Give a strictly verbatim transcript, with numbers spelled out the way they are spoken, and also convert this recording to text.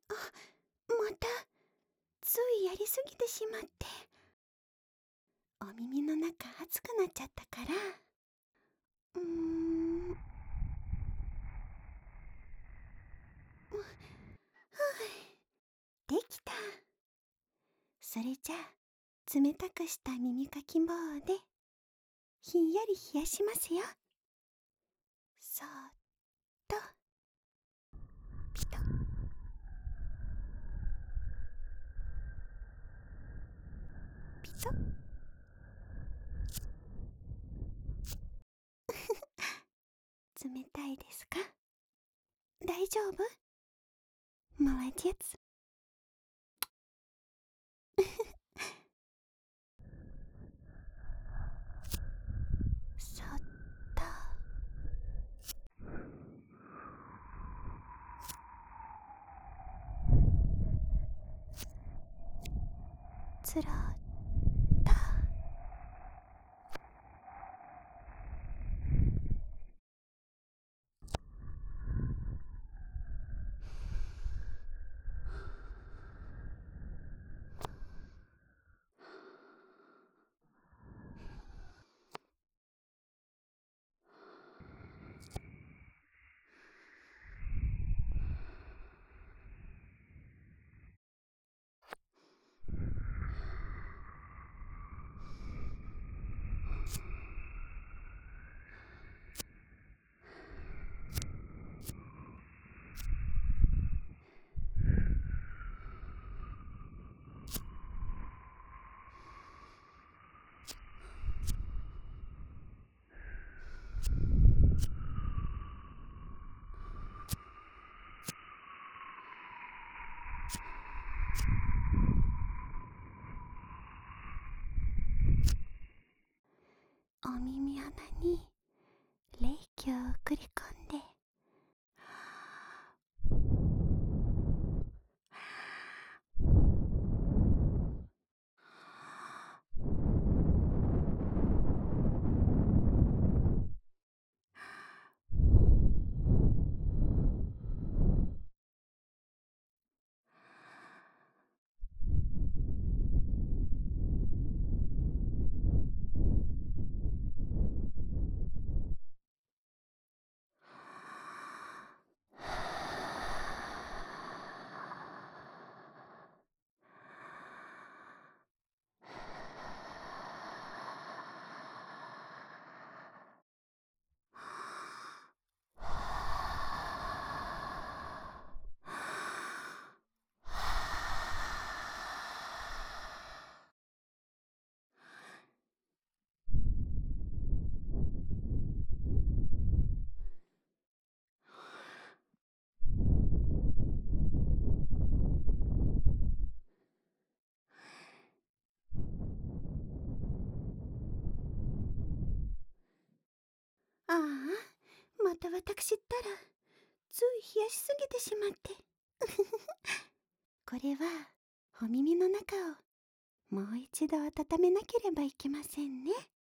あ、またついやりすぎてしまって、お耳の中熱くなっちゃったから。うーん。ふう、できた。それじゃあ冷たくした耳かき棒でひんやり冷やしますよ。そーっとピトッ、ピトッ。冷たいですか？大丈夫？молодец。そっと。つろっと。お耳穴に冷気を送り込んで、ああ、また私ったらつい冷やしすぎてしまって。これはお耳の中をもう一度温めなければいけませんね。